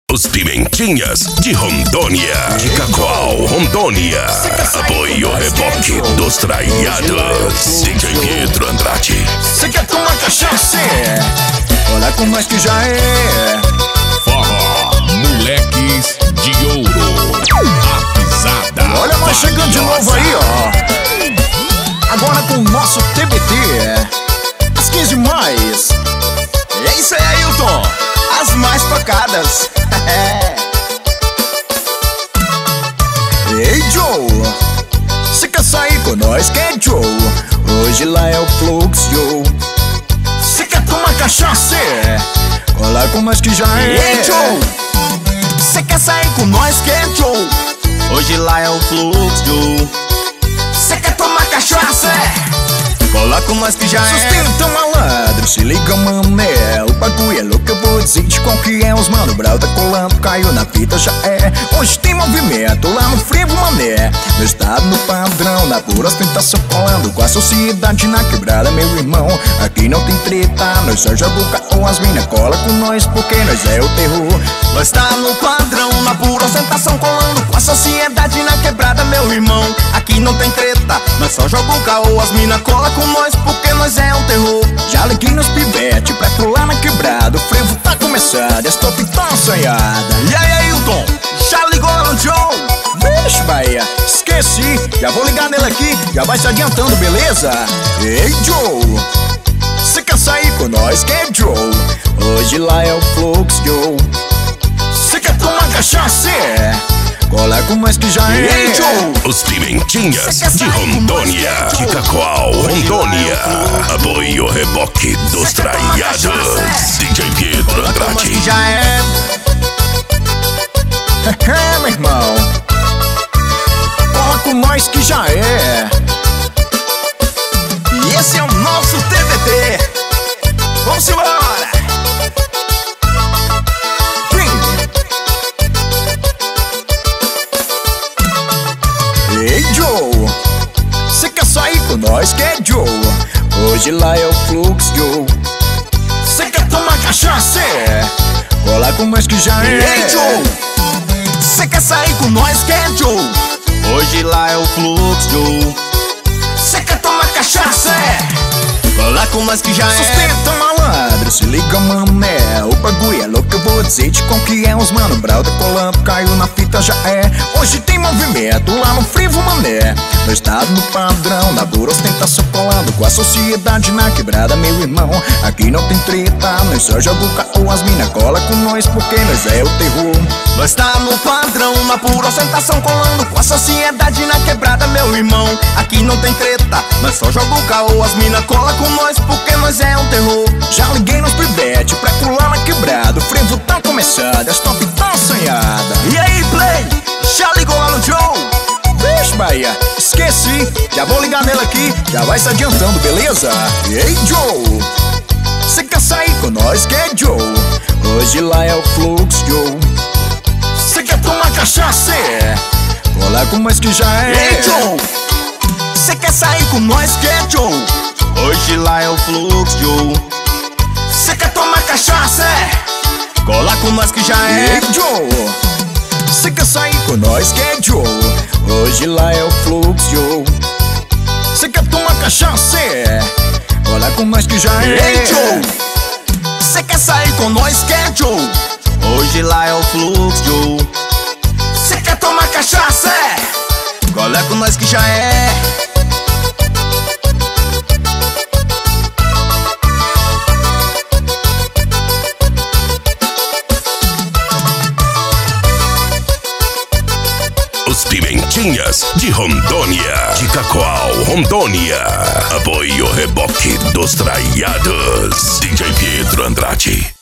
Os Pimentinhas de Rondônia, de Cacoal, Rondônia. Apoio Reboque dos Traiados, DJ Pietro Andrade. Cê quer tomar cachaça? Olha como é que já é. Forró, moleques de ouro, a pisada. Olha nós chegando de novo aí, ó. Agora com o nosso TBT, as 15 mais. É isso aí, Ailton. As mais tocadas. Ei, Joe, cê quer sair com nós, quer, Joe? Hoje lá é o Flux, Joe. Cê quer tomar cachaça? Cola com nós que já é. Ei, Joe, cê quer sair com nós, quer, Joe? Hoje lá é o Flux, Joe. Cê quer tomar cachaça? Cola com nós que já é. Sustenta malandro, se liga, mané. O bagulho é louco, eu vou dizer de qual que é. Os mano brau tá colando, caiu na fita, já é. Hoje tem movimento lá no frevo, mané. No estado, no padrão, na pura ostentação, colando com a sociedade na quebrada, meu irmão. Aqui não tem treta, nós só joga o carro, as mina cola com nós, porque nós é o terror. Nós tá no padrão, na pura ostentação, colando com a sociedade na quebrada, meu irmão. Aqui não tem treta, nós só joga o carro, as mina cola com nós, porque nós é um terror. Já liguei nos pivete pra pular na quebrada. O frevo tá começado, a stop tá ensaiada. E aí, Ailton, já ligou lá no Joe? Vixe, Bahia, esqueci. Já vou ligar nele aqui, já vai se adiantando, beleza? Ei, Joe, cê quer sair com nós, quer, Joe? Hoje lá é o Flux, Joe. Cê quer tomar cachaça? Cola com nós que já é. Ei, Joe, Os Pimentinhas de Rondônia, de Cacoal, Rondônia. Apoio Reboque dos Traiados, DJ Pietro Andrade. que já é. Meu irmão, cola com nós que já é. E esse é o nosso TBT. Vamos embora. Ei, Joe, cê quer sair com nós, quer, Joe? Hoje lá é o Flux, Joe. Cê quer tomar cachaça? Cola com nós que já é. Ei, Joe, cê quer sair com nós, quer, Joe? Hoje lá é o Flux, Joe. Cê quer tomar cachaça? Cola com nós que já é. Sustenta malandro, se liga, mané. O bagulho é louco, eu vou dizer de qual que é. Os mano brau tá colando, caiu na fita, já é. Hoje tem movimento lá no frevo, mané. No estado, no padrão, na dura ostentação, colando com a sociedade na quebrada, meu irmão. Aqui não tem treta, nós só joga o carro, as mina cola com nós, porque nós é o terror. Nós tá no padrão, na pura ostentação, colando com a sociedade na quebrada, meu irmão. Aqui não tem treta, nós só joga o carro, as mina cola com nós, porque nós é um terror. Já liguei nos pivete pra pular na quebrada. O frevo tá começado, a stop tá assanhada. E aí, play, já ligou lá no Joe? Vixe, Bahia, esqueci. Já vou ligar nele aqui, já vai se adiantando, beleza? Ei, Joe, cê quer sair com nós, quer, Joe? Hoje lá é o Flux, Joe. Cê quer tomar cachaça? Cola com nós que já é. Ei, Joe, cê quer sair com nós, quer, Joe? Hoje lá é o Flux, Joe. Cê quer tomar cachaça? Cola com nós que já é. Ei, Joe, cê quer sair com nós, quer, Joe? Hoje lá é o Flux, Joe. Cê quer tomar cachaça? Cola com nós que já é. Ei, Joe, cê quer sair com nós, quer, Joe? Hoje lá é o Flux, Joe. Cê quer tomar cachaça? Cola com nós que já é. Os Pimentinhas de Rondônia, de Cacoal, Rondônia. Apoio Reboque dos Traiados, DJ Pietro Andrade.